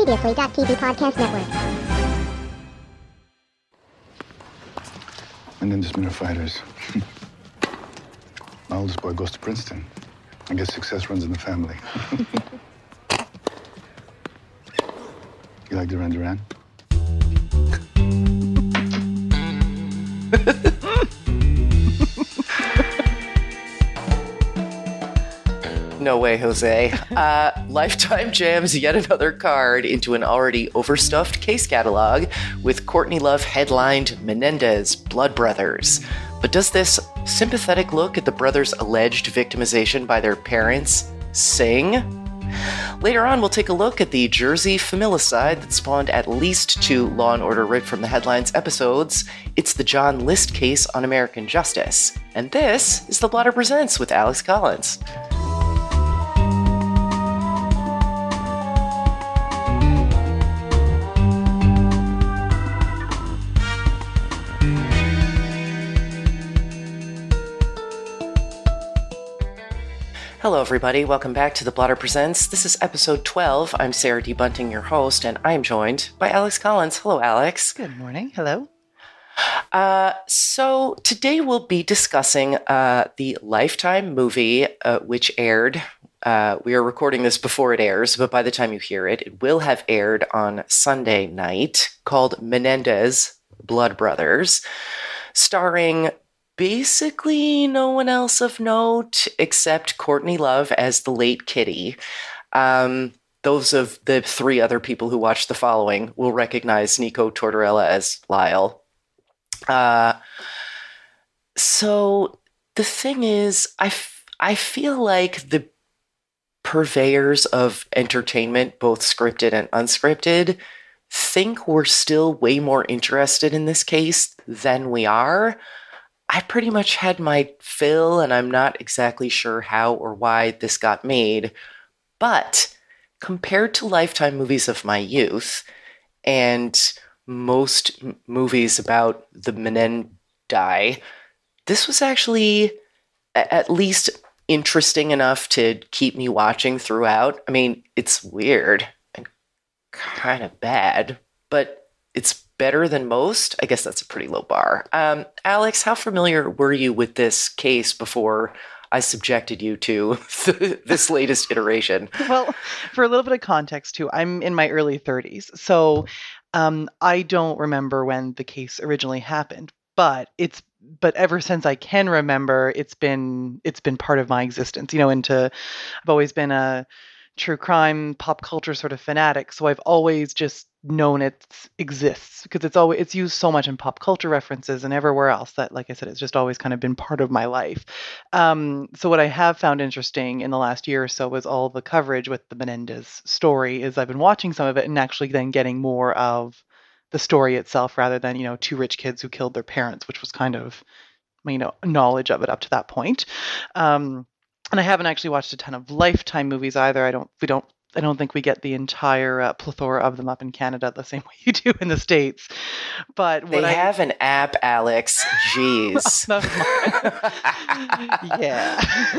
Previously.tv Podcast Network. Menendez men are fighters. My oldest boy goes to Princeton. I guess success runs in the family. You like Duran Duran? No way, Jose. Lifetime jams yet another card into an already overstuffed case catalog with Courtney Love headlined Menendez Blood Brothers. But does this sympathetic look at the brothers' alleged victimization by their parents sing? Later on, we'll take a look at the Jersey familicide that spawned at least 2 Law & Order Ripped from the Headlines episodes. It's the John List case on American Justice. And this is The Blotter Presents with Alex Collins. Hello, everybody. Welcome back to The Blotter Presents. This is episode 12. I'm Sarah D. Bunting, your host, and I am joined by Alex Collins. Hello, Alex. Good morning. Hello. So today we'll be discussing the Lifetime movie, which aired. We are recording this before it airs, but by the time you hear it, it will have aired on Sunday night, called Menendez Blood Brothers, starring basically no one else of note except Courtney Love as the late Kitty. Those of the 3 other people who watched the following will recognize Nico Tortorella as Lyle. So the thing is, I feel like the purveyors of entertainment, both scripted and unscripted, think we're still way more interested in this case than we are. I pretty much had my fill, and I'm not exactly sure how or why this got made. But compared to Lifetime movies of my youth, and most movies about the Menendi, this was actually at least interesting enough to keep me watching throughout. I mean, it's weird and kind of bad, but it's better than most. I guess that's a pretty low bar. Alex, how familiar were you with this case before I subjected you to this latest iteration? Well, for a little bit of context, too, I'm in my early 30s. So I don't remember when the case originally happened, but ever since I can remember, it's been part of my existence. I've always been a true crime, pop culture sort of fanatic. So I've always just known it exists because it's used so much in pop culture references and everywhere else that, like I said, it's just always kind of been part of my life. So what I have found interesting in the last year or so is all the coverage with the Menendez story. Is I've been watching some of it and actually then getting more of the story itself rather than 2 rich kids who killed their parents, which was kind of knowledge of it up to that point. And I haven't actually watched a ton of Lifetime movies either. I don't think we get the entire plethora of them up in Canada the same way you do in the States. But they have an app, Alex. Jeez. Yeah.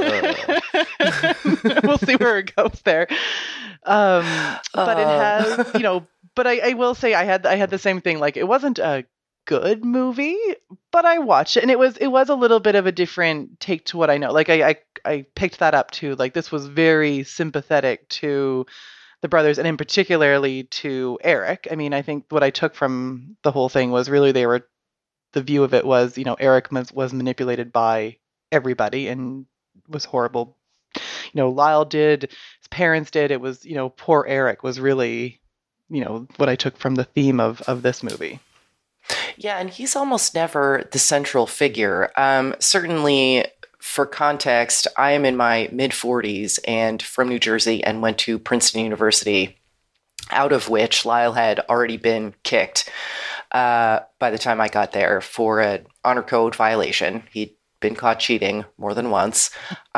We'll see where it goes there. But it has, but I will say I had the same thing. Like, it wasn't a good movie, but I watched it, and it was a little bit of a different take to what I know. Like, I picked that up too. Like, this was very sympathetic to the brothers, and in particularly to Eric. I mean, I think what I took from the whole thing was really the view of it was, Eric was manipulated by everybody and was horrible. Lyle did, his parents did. It was, poor Eric was really, what I took from the theme of this movie. Yeah, and he's almost never the central figure. Certainly, for context, I am in my mid-40s and from New Jersey and went to Princeton University, out of which Lyle had already been kicked by the time I got there for an honor code violation. He'd been caught cheating more than once.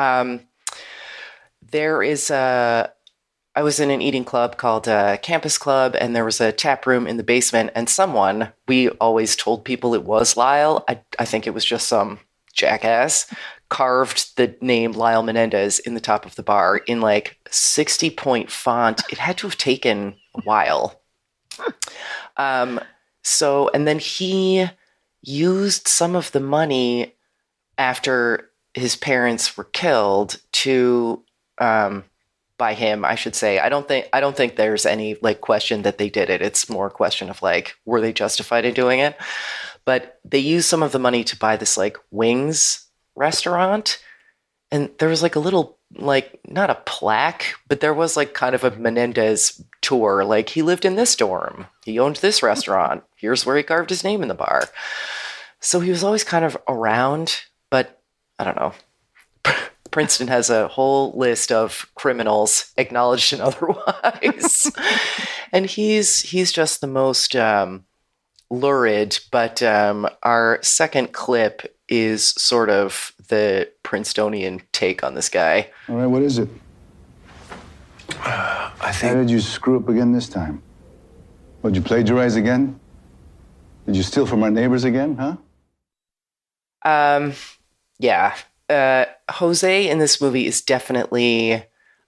I was in an eating club called Campus Club, and there was a tap room in the basement, and we always told people it was Lyle. I think it was just some jackass, carved the name Lyle Menendez in the top of the bar in like 60-point font. It had to have taken a while. And then he used some of the money after his parents were killed to, by him, I should say. I don't think there's any like question that they did it. It's more a question of like, were they justified in doing it? But they used some of the money to buy this like wings restaurant. And there was like a little, like, not a plaque, but there was like kind of a Menendez tour. Like, he lived in this dorm. He owned this restaurant. Here's where he carved his name in the bar. So he was always kind of around, but I don't know. Princeton has a whole list of criminals, acknowledged and otherwise. And he's just the most lurid. But our second clip is sort of the Princetonian take on this guy. All right, what is it? I How did think you screw up again this time? Did you plagiarize again? Did you steal from our neighbors again, huh? Yeah. Jose in this movie is definitely,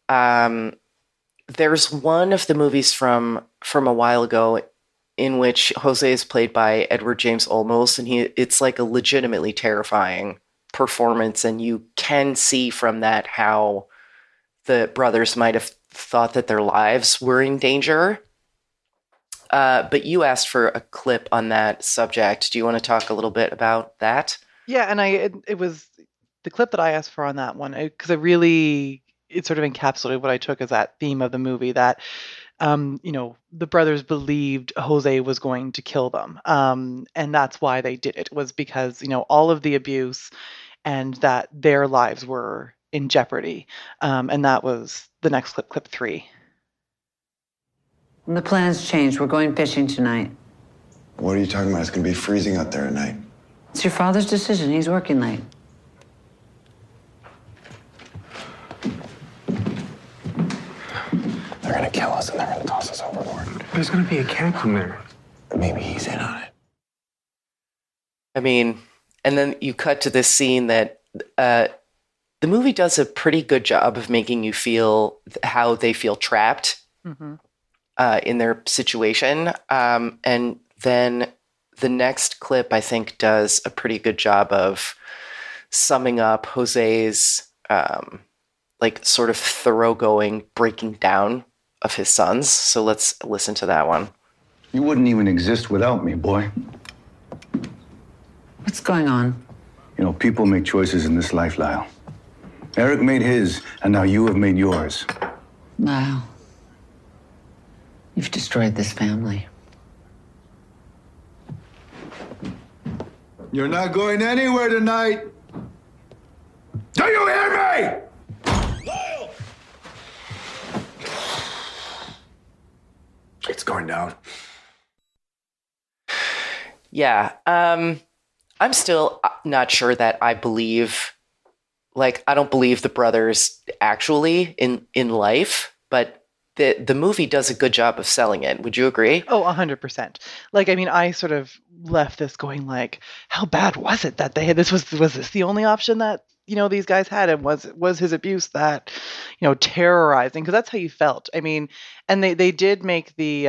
there's one of the movies from a while ago in which Jose is played by Edward James Olmos, and it's like a legitimately terrifying performance, and you can see from that how the brothers might have thought that their lives were in danger. But you asked for a clip on that subject. Do you want to talk a little bit about that? Yeah, and it was the clip that I asked for on that one because it sort of encapsulated what I took as that theme of the movie that the brothers believed Jose was going to kill them, and that's why they did it, was because all of the abuse and that their lives were in jeopardy, and that was the next clip 3. The plans changed. We're going fishing tonight. what are you talking about? It's going to be freezing out there at night. It's your father's decision. He's working late. They're going to kill us and they're going to toss us overboard. There's going to be a captain there. Maybe he's in on it. I mean, and then you cut to this scene that the movie does a pretty good job of making you feel how they feel trapped in their situation. And then the next clip, I think, does a pretty good job of summing up Jose's sort of thoroughgoing breaking down of his sons. So let's listen to that one. You wouldn't even exist without me, boy. What's going on? You know, people make choices in this life, Lyle. Eric made his, and now you have made yours. Lyle, you've destroyed this family. You're not going anywhere tonight. Do you hear me? It's going down. Yeah. I'm still not sure that I believe, I don't believe the brothers actually in life, but the movie does a good job of selling it. Would you agree? Oh, 100%. I sort of left this going how bad was it that they had this? Was this the only option that, these guys had? And was his abuse that, terrorizing? Because that's how you felt. And they did make the,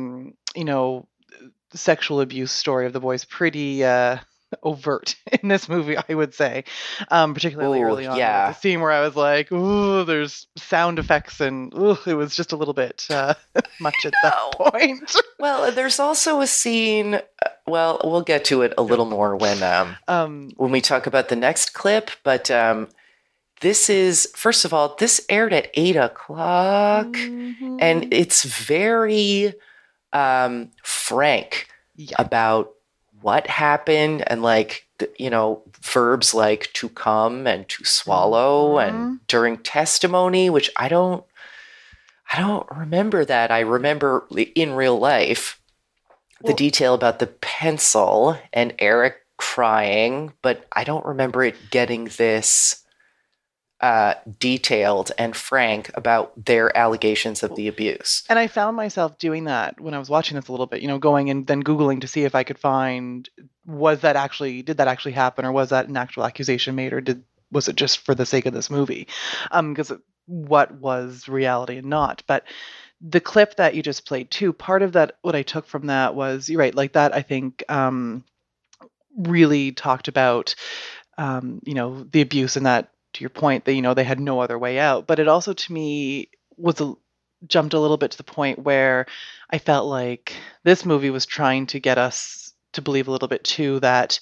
sexual abuse story of the boys pretty overt in this movie, I would say, particularly early on. Yeah. The scene where I was like, "Ooh, there's sound effects," and it was just a little bit much at that point. Well, there's also a scene. We'll get to it a little more when we talk about the next clip. But this is, first of all, this aired at 8:00, and it's very frank about what happened, and verbs like to come and to swallow and during testimony, which I don't remember that. I remember in real life the detail about the pencil and Eric crying, but I don't remember it getting this detailed and frank about their allegations of the abuse. And I found myself doing that when I was watching this a little bit, going and then Googling to see if I could find, did that actually happen, or was that an actual accusation made, or was it just for the sake of this movie? Because what was reality and not. But the clip that you just played too, part of that, what I took from that was, you're right, like that, I think, really talked about, the abuse, and that, to your point, that, they had no other way out. But it also, to me, jumped a little bit to the point where I felt like this movie was trying to get us to believe a little bit too that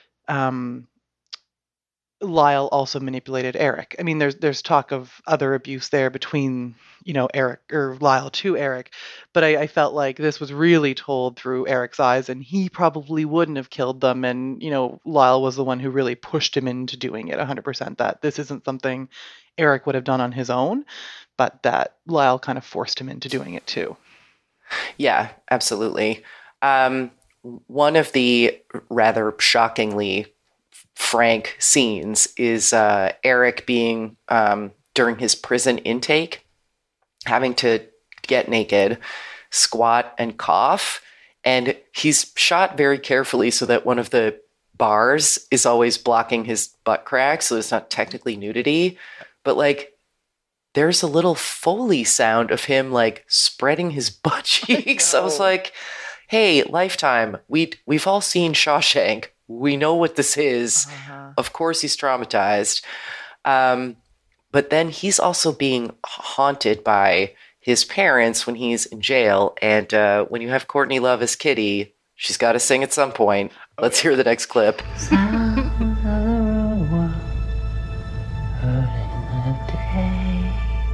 Lyle also manipulated Eric. I mean, there's talk of other abuse there between, Eric, or Lyle to Eric, but I felt like this was really told through Eric's eyes, and he probably wouldn't have killed them. And, Lyle was the one who really pushed him into doing it 100%, that this isn't something Eric would have done on his own, but that Lyle kind of forced him into doing it too. Yeah, absolutely. One of the rather shockingly frank scenes is Eric being, during his prison intake, having to get naked, squat, and cough. And he's shot very carefully so that one of the bars is always blocking his butt crack, so it's not technically nudity. But, like, there's a little Foley sound of him, like, spreading his butt cheeks. I was like, hey, Lifetime, we've all seen Shawshank. We know what this is. Uh-huh. Of course he's traumatized. But then he's also being haunted by his parents when he's in jail. And when you have Courtney Love as Kitty, she's got to sing at some point. Let's hear the next clip. Sound of the road, early in the day,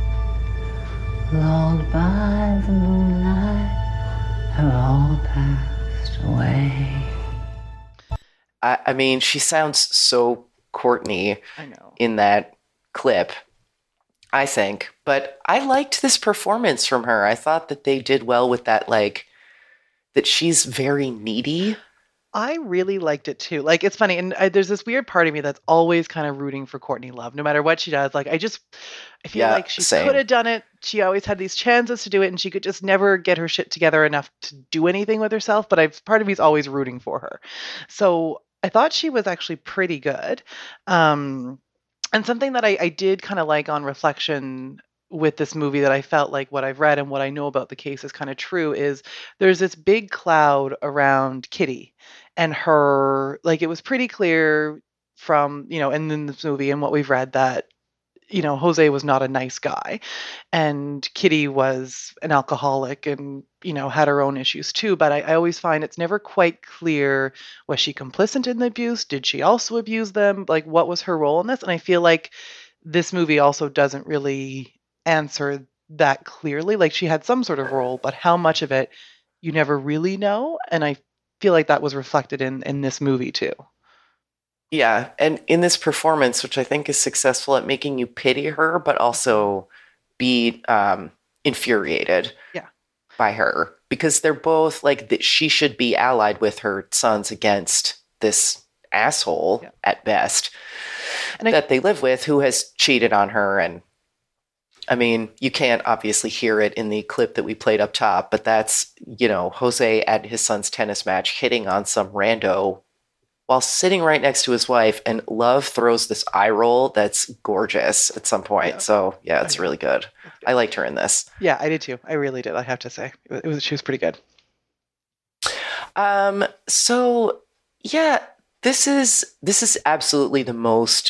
lulled by the moonlight, have all passed away. I mean, she sounds so Courtney I know. in that clip, I think. But I liked this performance from her. I thought that they did well with that, like, that she's very needy. I really liked it too. Like, it's funny, and there's this weird part of me that's always kind of rooting for Courtney Love, no matter what she does. Like, I feel like she same. could have done it. She always had these chances to do it, and she could just never get her shit together enough to do anything with herself. But part of me is always rooting for her. So I thought she was actually pretty good. And something that I did kind of like on reflection with this movie, that I felt like what I've read and what I know about the case is kind of true, is there's this big cloud around Kitty and her. Like, it was pretty clear from, and in this movie and what we've read, that, Jose was not a nice guy, and Kitty was an alcoholic and, had her own issues too. But I always find it's never quite clear, was she complicit in the abuse? Did she also abuse them? Like, what was her role in this? And I feel like this movie also doesn't really answer that clearly. Like, she had some sort of role, but how much of it, you never really know. And I feel like that was reflected in this movie too. Yeah, and in this performance, which I think is successful at making you pity her, but also be infuriated by her, because they're both like that. She should be allied with her sons against this asshole at best that they live with, who has cheated on her. And I mean, you can't obviously hear it in the clip that we played up top, but that's, Jose at his son's tennis match hitting on some rando while sitting right next to his wife, and Love throws this eye roll that's gorgeous at some point. Yeah. So, yeah, it's really good. I liked her in this. Yeah, I did too. I really did, I have to say. She was pretty good. So, yeah, this is absolutely the most...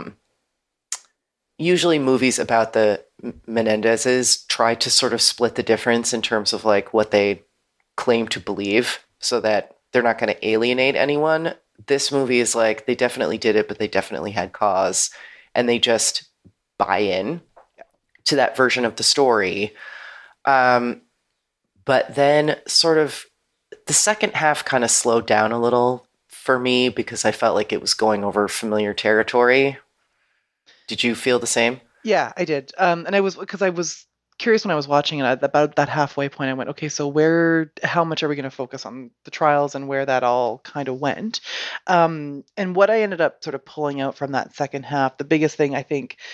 usually movies about the Menendezes try to sort of split the difference in terms of, like, what they claim to believe so that they're not going to alienate anyone. This movie is like, they definitely did it, but they definitely had cause, and they just buy in to that version of the story. But then sort of the second half kind of slowed down a little for me, because I felt like it was going over familiar territory. Did you feel the same? Yeah, I did. And I was curious when I was watching it. At about that halfway point, I went, okay, so how much are we going to focus on the trials and where that all kind of went? And what I ended up sort of pulling out from that second half, the biggest thing I think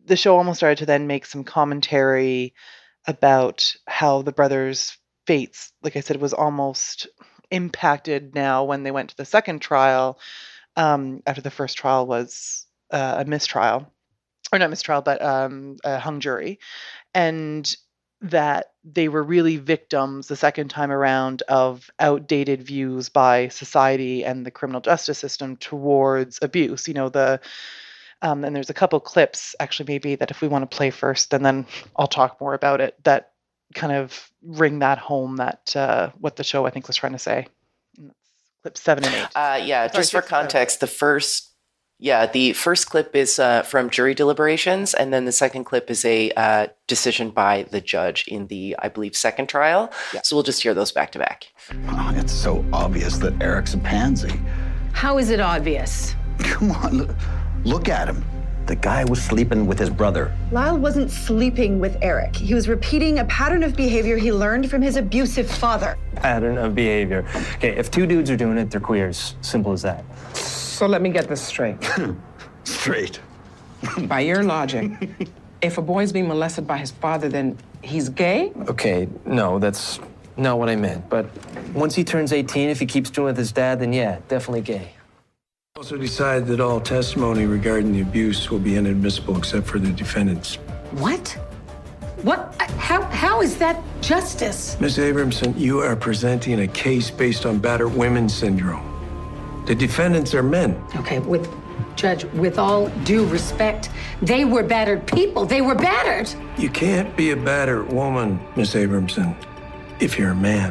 the show almost started to then make some commentary about how the brothers' fates, like I said, was almost impacted now when they went to the second trial, after the first trial was a mistrial, or not mistrial, but a hung jury, and that they were really victims the second time around of outdated views by society and the criminal justice system towards abuse. And there's a couple clips, actually, maybe that if we want to play first, and then I'll talk more about it, that kind of ring that home, that what the show, I think, was trying to say. And that's clip 7 and 8. Yeah, Sorry, just for 6 and 7. context, the first clip is from jury deliberations, and then the second clip is a decision by the judge in the, I believe, second trial. Yeah. So we'll just hear those back to back. Oh, it's so obvious that Eric's a pansy. How is it obvious? Come on, look at him. The guy was sleeping with his brother. Lyle wasn't sleeping with Eric. He was repeating a pattern of behavior he learned from his abusive father. Pattern of behavior. Okay, if two dudes are doing it, they're queers. Simple as that. So let me get this straight. Straight. By your logic, if a boy's being molested by his father, then he's gay? Okay, no, that's not what I meant. But once he turns 18, if he keeps doing it with his dad, then yeah, definitely gay. Also decided that all testimony regarding the abuse will be inadmissible except for the defendants. What? What? How is that justice? Ms. Abramson, you are presenting a case based on battered women syndrome. The defendants are men. Okay, Judge, with all due respect, they were battered people. They were battered. You can't be a battered woman, Ms. Abramson, if you're a man.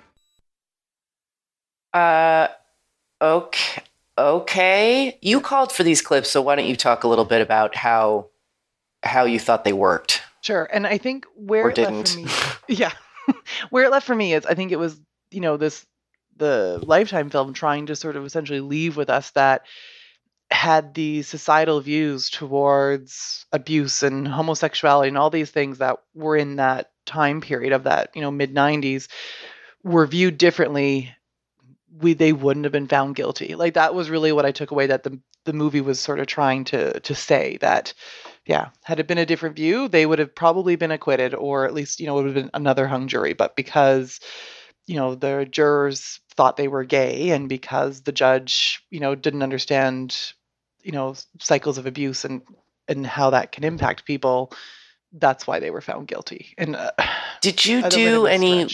Okay. You called for these clips, so why don't you talk a little bit about how you thought they worked? Sure. And I think where it left for me, where it left for me is, I think it was, the Lifetime film trying to sort of essentially leave with us that had the societal views towards abuse and homosexuality and all these things that were in that time period of that, mid 90s were viewed differently, they wouldn't have been found guilty. Like, that was really what I took away, that the movie was sort of trying to say that, had it been a different view, they would have probably been acquitted, or at least, it would have been another hung jury. But because, the jurors thought they were gay, and because the judge, didn't understand, cycles of abuse and how that can impact people, that's why they were found guilty. And did you do any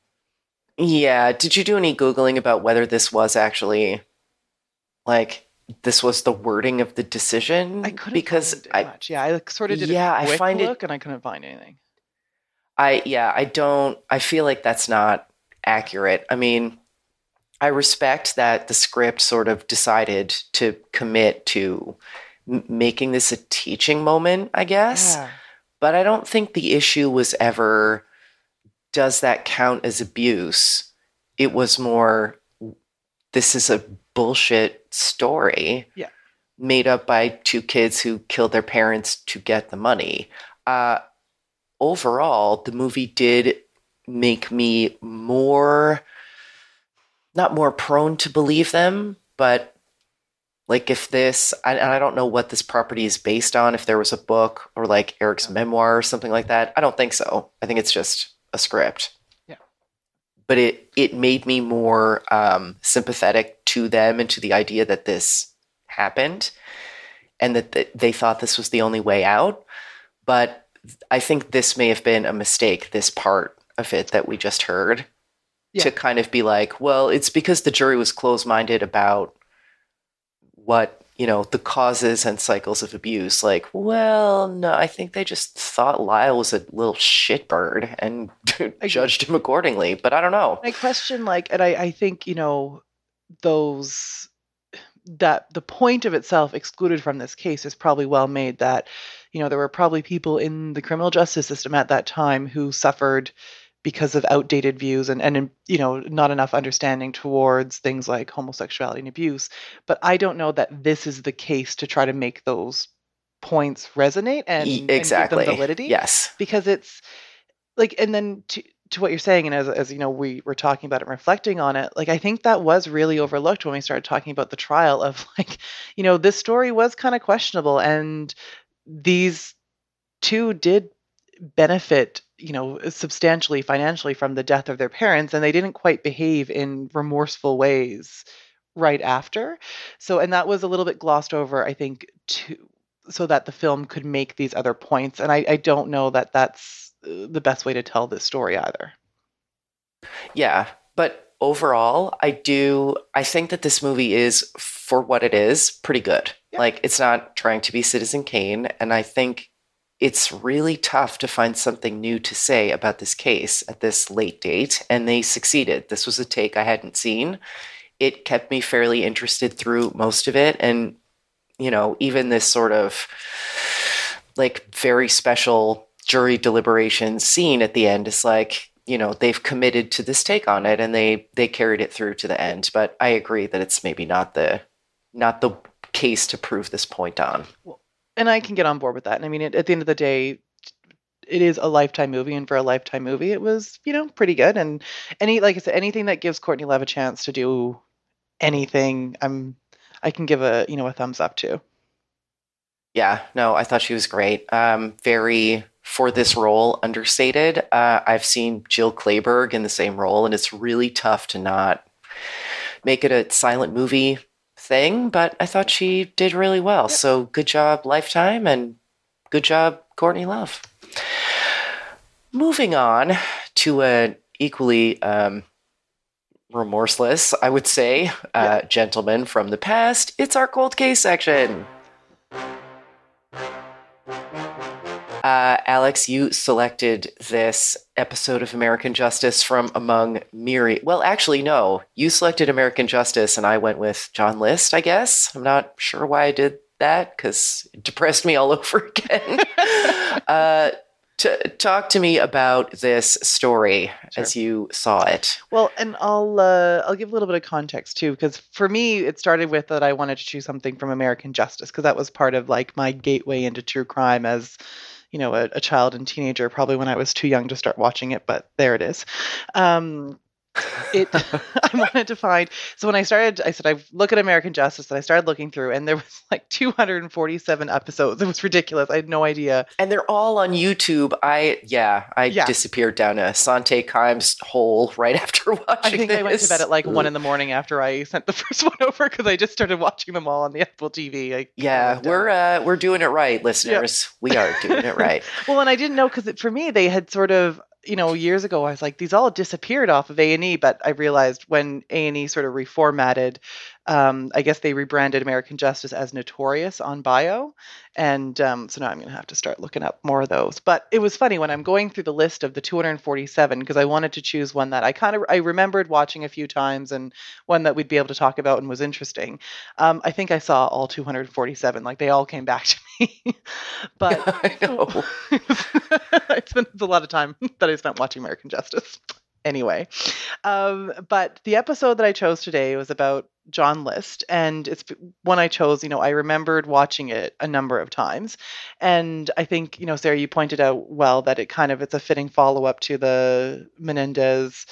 Googling about whether this was actually, this was the wording of the decision? I couldn't find much. I sort of did a quick look and I couldn't find anything. I feel like that's not accurate. I mean, I respect that the script sort of decided to commit to making this a teaching moment, I guess. Yeah. But I don't think the issue was ever, does that count as abuse? It was more, this is a bullshit story made up by two kids who killed their parents to get the money. Overall, the movie did make me not more prone to believe them, but if this, I don't know what this property is based on, if there was a book or Eric's memoir or something like that. I don't think so. I think it's just a script. Yeah. But it made me more sympathetic to them and to the idea that this happened and that they thought this was the only way out. But I think this may have been a mistake, this part of it that we just heard, to kind of be well, it's because the jury was closed-minded about what, the causes and cycles of abuse. Well, no, I think they just thought Lyle was a little shitbird and judged him accordingly. But I don't know. I question, and I think, that the point of itself excluded from this case is probably well made, that, there were probably people in the criminal justice system at that time who suffered because of outdated views and not enough understanding towards things like homosexuality and abuse. But I don't know that this is the case to try to make those points resonate and give them validity. Yes. Because it's and then to what you're saying, and as we were talking about it and reflecting on it, I think that was really overlooked when we started talking about the trial of this story was kind of questionable, and these two did benefit, substantially financially from the death of their parents, and they didn't quite behave in remorseful ways right after. So, and that was a little bit glossed over, I think, so that the film could make these other points. And I don't know that that's the best way to tell this story either. Yeah, but overall, I think that this movie is, for what it is, pretty good. Yeah. Like, it's not trying to be Citizen Kane, and I think it's really tough to find something new to say about this case at this late date, and they succeeded. This was a take I hadn't seen. It kept me fairly interested through most of it, and, even this sort of, like, very special jury deliberation scene at the end is like, they've committed to this take on it, and they carried it through to the end. But I agree that it's maybe not the case to prove this point on. And I can get on board with that. And I mean, at the end of the day, it is a Lifetime movie, and for a Lifetime movie, it was, pretty good. And like I said, anything that gives Courtney Love a chance to do anything, I can give a thumbs up to. Yeah, no, I thought she was great. Very, for this role, understated. I've seen Jill Clayburgh in the same role, and it's really tough to not make it a silent movie thing, but I thought she did really well. Yep. So good job, Lifetime, and good job, Courtney Love. Moving on to an equally remorseless, I would say, gentleman from the past. It's our cold case section. Alex, you selected this episode of American Justice from among myriad. Well, actually, no. You selected American Justice, and I went with John List, I guess. I'm not sure why I did that, because it depressed me all over again. Talk to me about this story as you saw it. Well, and I'll give a little bit of context too, because for me, it started with that I wanted to choose something from American Justice, because that was part of like my gateway into true crime as a child and teenager, probably when I was too young to start watching it, but there it is. I wanted to find, so when I said I look at American Justice, and I started looking through, and there was like 247 episodes. It was ridiculous. I had no idea. And they're all on YouTube. I disappeared down a Sante Kimes hole right after watching I think this. I went to bed at like 1 a.m. after I sent the first one over, because I just started watching them all on the Apple TV. We're doing it right, listeners. Yep. We are doing it right. Well, and I didn't know, because for me, they had sort of, years ago, I was like, these all disappeared off of A&E, but I realized when A&E sort of reformatted, I guess they rebranded American Justice as Notorious on Bio. And so now I'm going to have to start looking up more of those. But it was funny when I'm going through the list of the 247, because I wanted to choose one that I remembered watching a few times, and one that we'd be able to talk about and was interesting. I think I saw all 247, like they all came back to me. But I know. It's a lot of time that I spent watching American Justice. Anyway, but the episode that I chose today was about John List, and it's one I chose, I remembered watching it a number of times. And I think, Sarah, you pointed out well that it's a fitting follow-up to the Menendez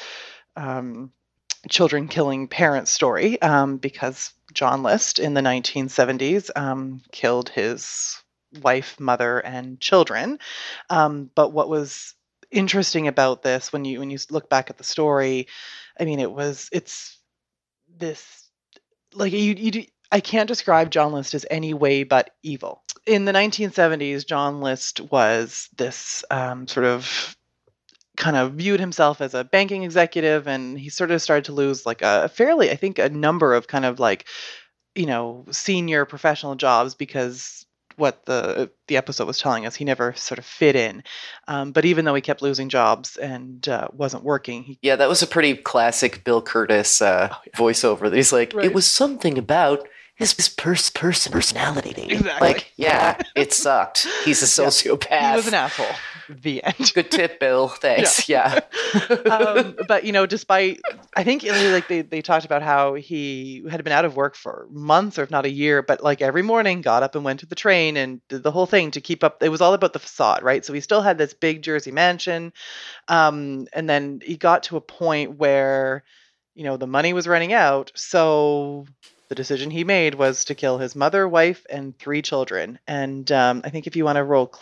children killing parents story, because John List in the 1970s killed his wife, mother, and children. But what was interesting about this, when you look back at the story, I mean, it's this, like, I can't describe John List as any way but evil. In the 1970s, John List was this sort of kind of viewed himself as a banking executive, and he sort of started to lose like a number of kind of like, senior professional jobs, because what the episode was telling us, he never sort of fit in. But even though he kept losing jobs and wasn't working. That was a pretty classic Bill Curtis voiceover. He's like, right. It was something about his personality. Exactly. Like, it sucked. He's a sociopath. He was an asshole. The end. Good tip, Bill. Thanks. Yeah. But, despite, I think like they talked about how he had been out of work for months, or if not a year, but like every morning got up and went to the train and did the whole thing to keep up. It was all about the facade, right? So he still had this big Jersey mansion. And then he got to a point where, the money was running out. So the decision he made was to kill his mother, wife, and 3 children. And I think if you want to roll clip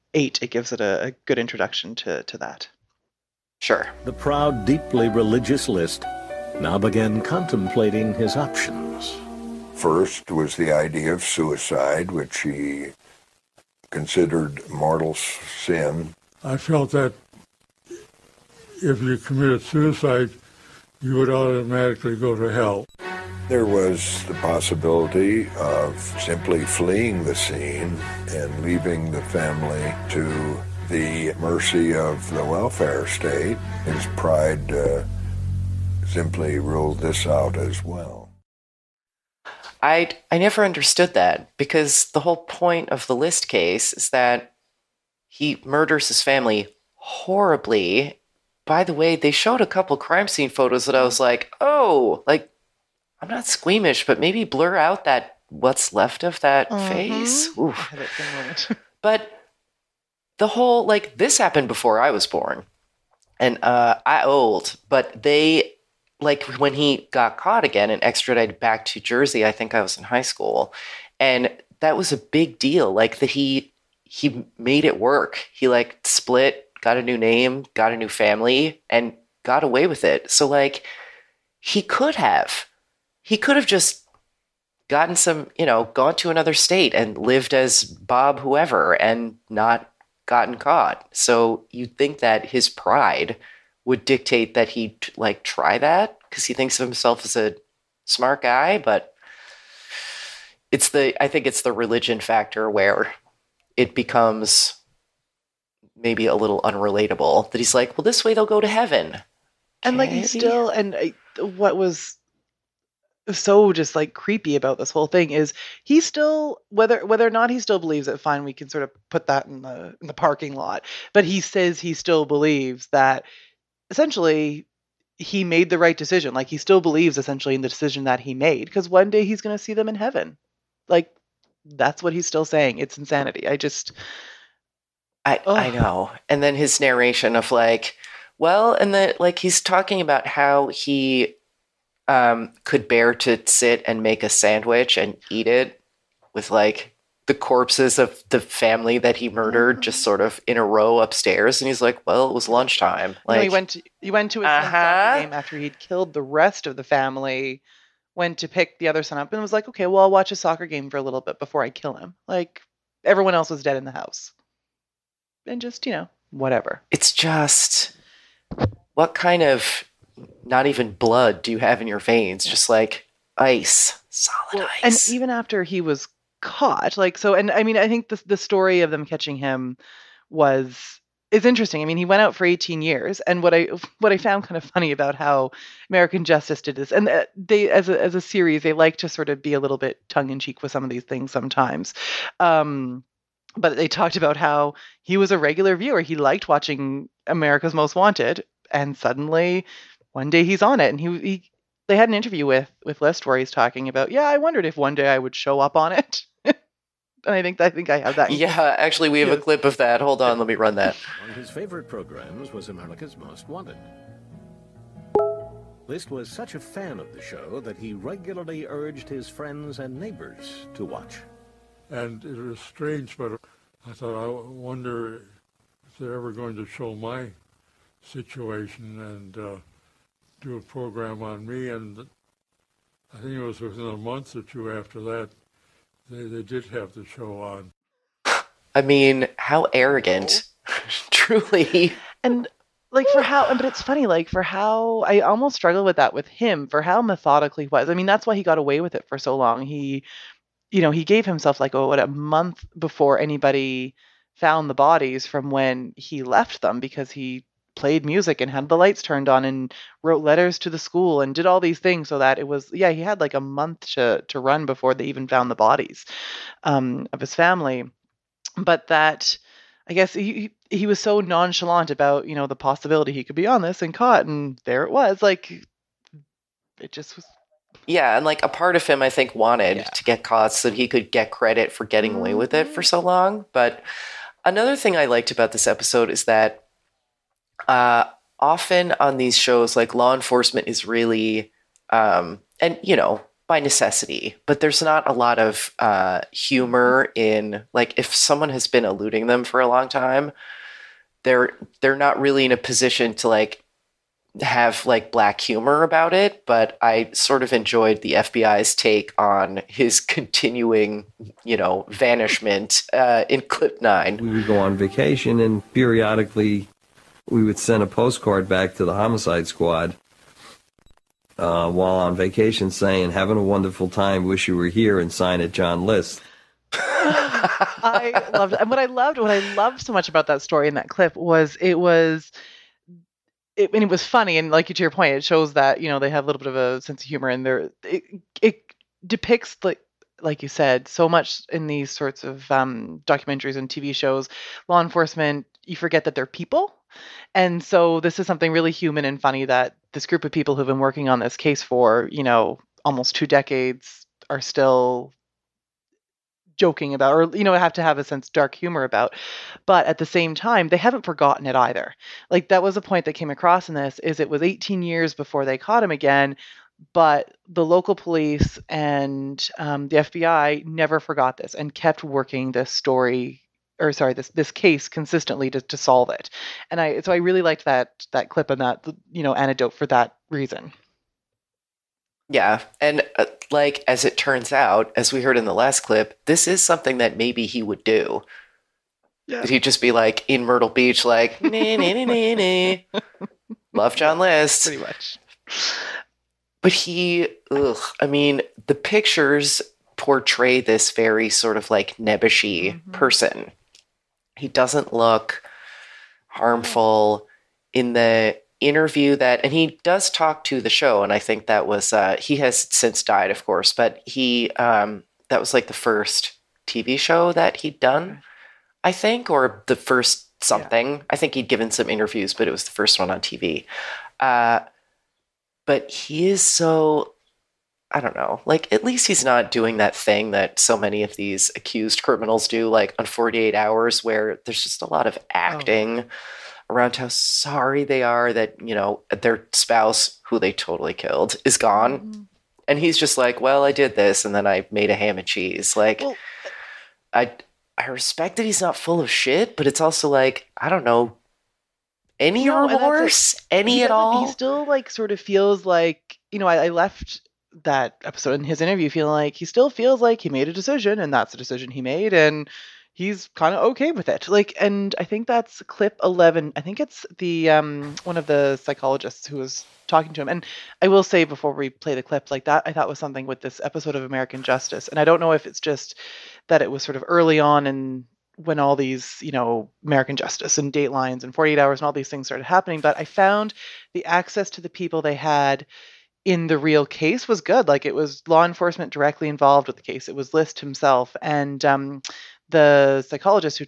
8, it gives it a good introduction to that. Sure. The proud, deeply religious List now began contemplating his options. First was the idea of suicide, which he considered mortal sin. I felt that if you committed suicide, you would automatically go to hell. There was the possibility of simply fleeing the scene and leaving the family to the mercy of the welfare state. His pride simply ruled this out as well. I never understood that, because the whole point of the List case is that he murders his family horribly. By the way, they showed a couple crime scene photos that I was like, oh, like, I'm not squeamish, but maybe blur out that what's left of that face. Oof. But the whole, like, this happened before I was born. And I old, but they, like, when he got caught again and extradited back to Jersey, I think I was in high school. And that was a big deal. Like, that he made it work. He, like, split, got a new name, got a new family, and got away with it. So, like, he could have just gotten some, gone to another state and lived as Bob whoever and not gotten caught. So you'd think that his pride would dictate that he'd, like, try that because he thinks of himself as a smart guy, but I think it's the religion factor where it becomes maybe a little unrelatable, that he's like, well, this way they'll go to heaven. And like, he's still, what was so just like creepy about this whole thing is he still, whether or not he still believes it, fine, we can sort of put that in the parking lot, but he says he still believes that essentially he made the right decision. Like, he still believes essentially in the decision that he made, because one day he's going to see them in heaven. Like, that's what he's still saying. It's insanity. I know. And then his narration of, like, well, and then, like, he's talking about how he could bear to sit and make a sandwich and eat it with, like, the corpses of the family that he murdered just sort of in a row upstairs. And he's like, well, it was lunchtime. Like, he went to his son's soccer game after he'd killed the rest of the family, went to pick the other son up and was like, okay, well, I'll watch a soccer game for a little bit before I kill him. Like, everyone else was dead in the house. And just, whatever. It's just, what kind of not even blood do you have in your veins? Just like ice, solid ice. And even after he was caught, like, so, and I mean, I think the story of them catching him is interesting. I mean, he went out for 18 years, and what I found kind of funny about how American Justice did this, and they, as a series, they like to sort of be a little bit tongue in cheek with some of these things sometimes. But they talked about how he was a regular viewer. He liked watching America's Most Wanted, and suddenly one day he's on it, and they had an interview with List where he's talking about, I wondered if one day I would show up on it. And I think I have that. Yeah, actually, we have a clip of that. Hold on, let me run that. One of his favorite programs was America's Most Wanted. List was such a fan of the show that he regularly urged his friends and neighbors to watch. And it was strange, but I thought, I wonder if they're ever going to show my situation and do a program on me. And I think it was within a month or two after that, they did have the show on. I mean, how arrogant, truly. And like, but it's funny, like, for how, I almost struggle with that with him, for how methodical he was. I mean, that's why he got away with it for so long. He gave himself like, a month before anybody found the bodies from when he left them, because he played music and had the lights turned on and wrote letters to the school and did all these things, so that it was, he had like a month to run before they even found the bodies of his family. But that, I guess he was so nonchalant about, the possibility he could be on this and caught, and there it was. Like, it just was. Yeah, and like a part of him, I think, wanted to get caught so that he could get credit for getting away with it for so long. But another thing I liked about this episode is that often on these shows, like, law enforcement is really, and by necessity, but there's not a lot of humor in, like, if someone has been eluding them for a long time, they're not really in a position to like have like black humor about it. But I sort of enjoyed the FBI's take on his continuing, vanishment in clip 9. We would go on vacation, and periodically we would send a postcard back to the homicide squad while on vacation saying, having a wonderful time, wish you were here, and sign it John List. I loved it. And what I loved so much about that story in that clip was it was funny, and like to your point, it shows that they have a little bit of a sense of humor, and it depicts like you said, so much in these sorts of documentaries and TV shows, law enforcement, you forget that they're people. And so this is something really human and funny that this group of people who've been working on this case for, almost 2 decades are still joking about, or, have to have a sense of dark humor about. But at the same time, they haven't forgotten it either. Like, that was a point that came across in this, is it was 18 years before they caught him again. But the local police and the FBI never forgot this and kept working this this case consistently to solve it. And I really liked that clip and that anecdote for that reason. Yeah, and as it turns out, as we heard in the last clip, this is something that maybe he would do. Yeah. He'd just be like in Myrtle Beach, like love John List, pretty much. But the pictures portray this very sort of like nebbishy person. He doesn't look harmful. In the interview and he does talk to the show, and I think that was, he has since died, of course, but that was like the first TV show that he'd done, I think, or the first something. Yeah. I think he'd given some interviews, but it was the first one on TV. But he is so, I don't know, like, at least he's not doing that thing that so many of these accused criminals do, like on 48 Hours, where there's just a lot of acting around how sorry they are that, their spouse, who they totally killed, is gone. Mm-hmm. And he's just like, well, I did this, and then I made a ham and cheese. Like, I respect that he's not full of shit, but it's also like, I don't know, any remorse? Any at all? He still sort of feels like, I left that episode in his interview feeling like he still feels like he made a decision, and that's the decision he made, and he's kind of okay with it. And I think that's clip 11. I think it's the one of the psychologists who was talking to him. And I will say before we play the clip, like, that I thought was something with this episode of American Justice. And I don't know if it's just that it was sort of early on and when all these, American Justice and Datelines and 48 Hours and all these things started happening. But I found the access to the people they had in the real case was good. Like, it was law enforcement directly involved with the case. It was List himself. And the psychologist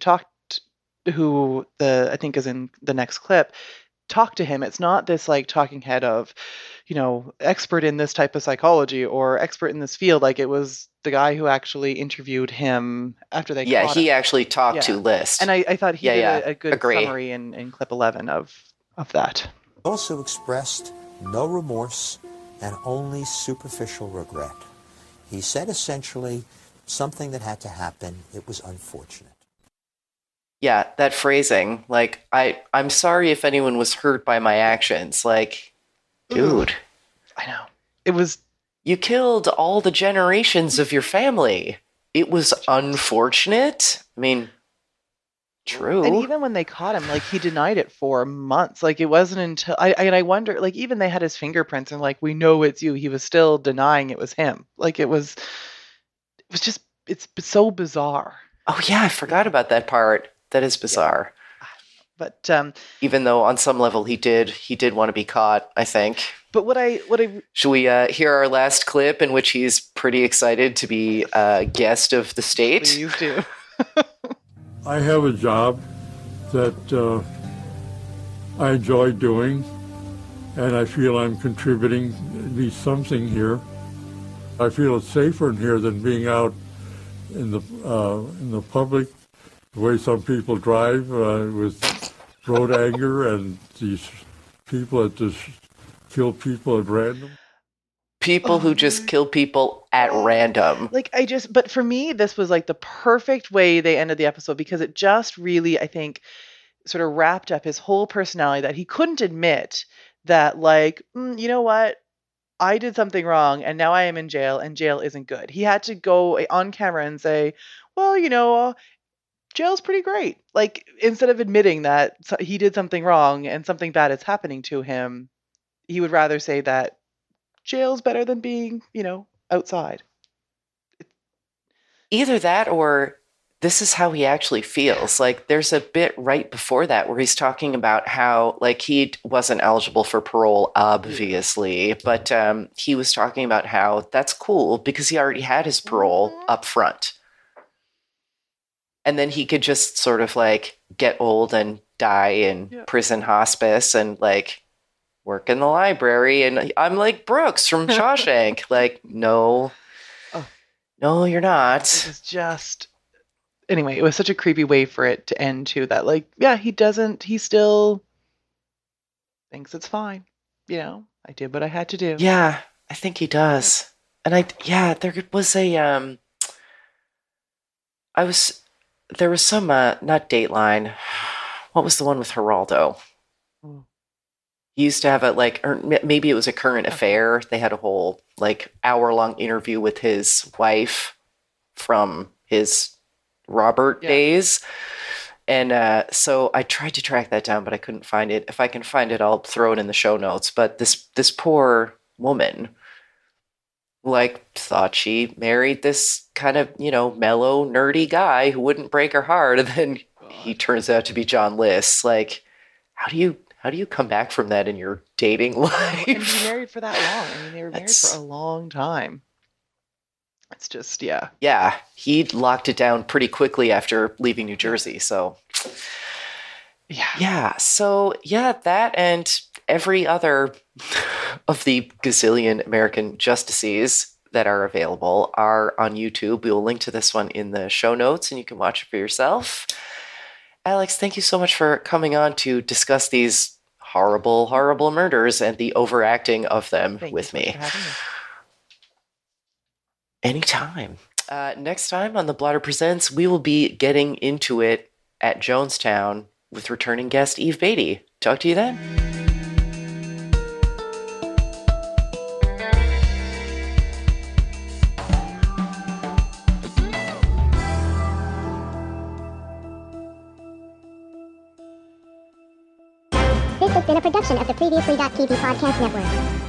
who I think is in the next clip, talked to him. It's not this like talking head of, expert in this type of psychology or expert in this field. Like, it was the guy who actually interviewed him after they caught him. He actually talked to List. And I thought he did a good summary in clip 11 of that. Also expressed no remorse and only superficial regret. He said essentially something that had to happen. It was unfortunate. Yeah, that phrasing, like, I'm sorry if anyone was hurt by my actions. Like, dude. I know. It was... You killed all the generations of your family. It was unfortunate. I mean, true. And even when they caught him, like, he denied it for months. Like, it wasn't until... I wonder, like, even they had his fingerprints and, like, we know it's you. He was still denying it was him. Like, it was just... It's so bizarre. Oh, yeah, I forgot about that part. That is bizarre. Yeah. But even though on some level he did want to be caught, I think. But what I should we hear our last clip in which he's pretty excited to be a guest of the state? Please do. I have a job that I enjoy doing, and I feel I'm contributing at least something here. I feel it's safer in here than being out in the public. The way some people drive with road anger and these people that just kill people at random. people who just kill people at random. Like, but for me, this was like the perfect way they ended the episode because it just really, I think, sort of wrapped up his whole personality that he couldn't admit that, like, you know what? I did something wrong and now I am in jail and jail isn't good. He had to go on camera and say, well, jail's pretty great. Like, instead of admitting that he did something wrong and something bad is happening to him, he would rather say that jail's better than being, outside. Either that or this is how he actually feels. Like, there's a bit right before that where he's talking about how, like, he wasn't eligible for parole, obviously, but he was talking about how that's cool because he already had his parole up front. And then he could just sort of, like, get old and die in prison hospice and, like, work in the library. And I'm like Brooks from Shawshank. Like, no, you're not. It was just... Anyway, it was such a creepy way for it to end too, that like, yeah, he still thinks it's fine. I did what I had to do. Yeah, I think he does. And there was there was some, not Dateline. What was the one with Geraldo? He used to have or maybe it was a Current Affair. They had a whole hour-long interview with his wife from his Robert days. And so I tried to track that down, but I couldn't find it. If I can find it, I'll throw it in the show notes. But this poor woman, thought she married this kind of, mellow, nerdy guy who wouldn't break her heart. And then he turns out to be John Liss. Like, how do you come back from that in your dating life? And be married for that long. I mean, they were married for a long time. It's just, yeah. Yeah, he locked it down pretty quickly after leaving New Jersey. So, yeah. So, yeah, that and every other of the gazillion American Justices that are available are on YouTube. We will link to this one in the show notes, and you can watch it for yourself. Alex, thank you so much for coming on to discuss these horrible, horrible murders and the overacting of them with me. Anytime. Next time on The Blotter Presents, we will be getting into it at Jonestown with returning guest Eve Beatty. Talk to you then. This has been a production of the Previously.tv Podcast Network.